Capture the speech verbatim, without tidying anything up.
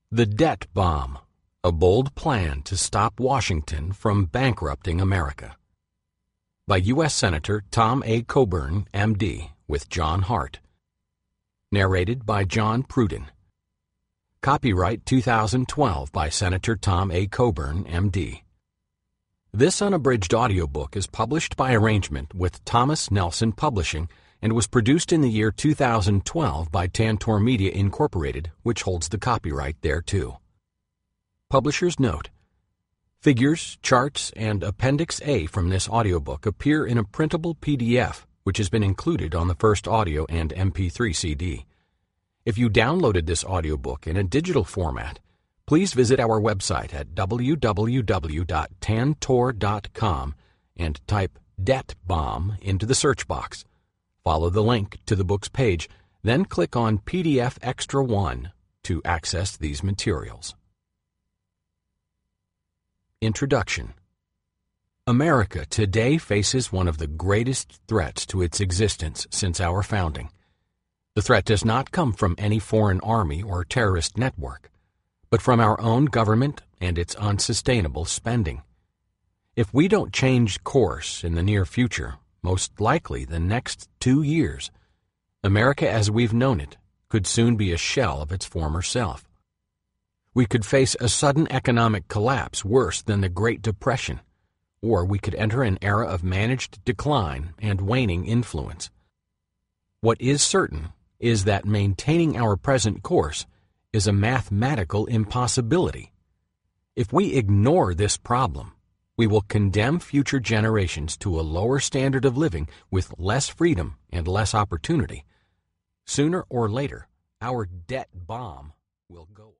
The Debt Bomb, a bold plan to stop Washington from bankrupting America. By U S Senator Tom A. Coburn, M D, with John Hart. Narrated by John Pruden. Copyright two thousand twelve by Senator Tom A. Coburn, M D. This unabridged audiobook is published by arrangement with Thomas Nelson Publishing and was produced in the year two thousand twelve by Tantor Media Incorporated, which holds the copyright thereto. Publisher's note: figures, charts, and Appendix A from this audiobook appear in a printable P D F, which has been included on the first audio and M P three C D. If you downloaded this audiobook in a digital format, please visit our website at w w w dot tantor dot com and type Debt Bomb into the search box. Follow the link to the book's page, then click on P D F Extra one to access these materials. Introduction. America today faces one of the greatest threats to its existence since our founding. The threat does not come from any foreign army or terrorist network, but from our own government and its unsustainable spending. If we don't change course in the near future, most likely the next two years, America as we've known it could soon be a shell of its former self. We could face a sudden economic collapse worse than the Great Depression, or we could enter an era of managed decline and waning influence. What is certain is that maintaining our present course is a mathematical impossibility. If we ignore this problem, we will condemn future generations to a lower standard of living with less freedom and less opportunity. Sooner or later, our debt bomb will go off.